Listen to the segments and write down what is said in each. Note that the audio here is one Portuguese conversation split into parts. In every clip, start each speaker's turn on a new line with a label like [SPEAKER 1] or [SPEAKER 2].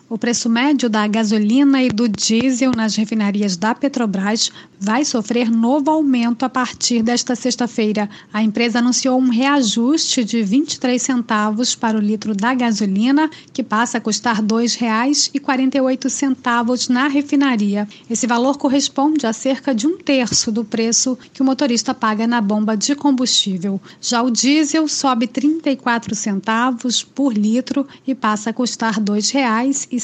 [SPEAKER 1] O preço médio da gasolina e do diesel nas refinarias da Petrobras vai sofrer novo aumento a partir desta sexta-feira. A empresa anunciou um reajuste de 23 centavos para o litro da gasolina, que passa a custar R$ 2,48 na refinaria. Esse valor corresponde a cerca de um terço do preço que o motorista paga na bomba de combustível. Já o diesel sobe 34 centavos por litro e passa a custar R$ 2,58.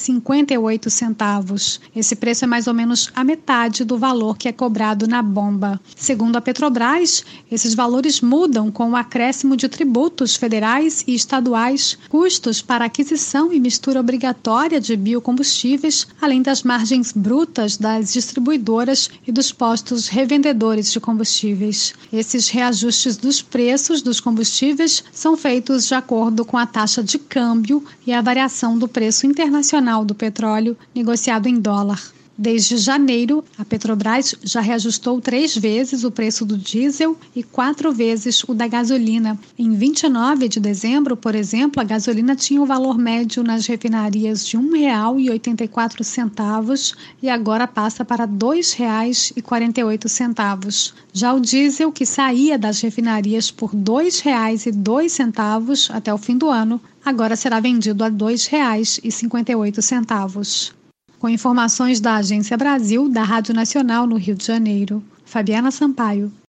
[SPEAKER 1] Esse preço é mais ou menos a metade do valor que é cobrado na bomba. Segundo a Petrobras, esses valores mudam com o acréscimo de tributos federais e estaduais, custos para aquisição e mistura obrigatória de biocombustíveis, além das margens brutas das distribuidoras e dos postos revendedores de combustíveis. Esses reajustes dos preços dos combustíveis são feitos de acordo com a taxa de câmbio e a variação do preço internacional do petróleo negociado em dólar. Desde janeiro, a Petrobras já reajustou 3 vezes o preço do diesel e 4 vezes o da gasolina. Em 29 de dezembro, por exemplo, a gasolina tinha um valor médio nas refinarias de R$ 1,84 e agora passa para R$ 2,48. Já o diesel, que saía das refinarias por R$ 2,02 até o fim do ano, agora será vendido a R$ 2,58. Com informações da Agência Brasil, da Rádio Nacional no Rio de Janeiro, Fabiana Sampaio.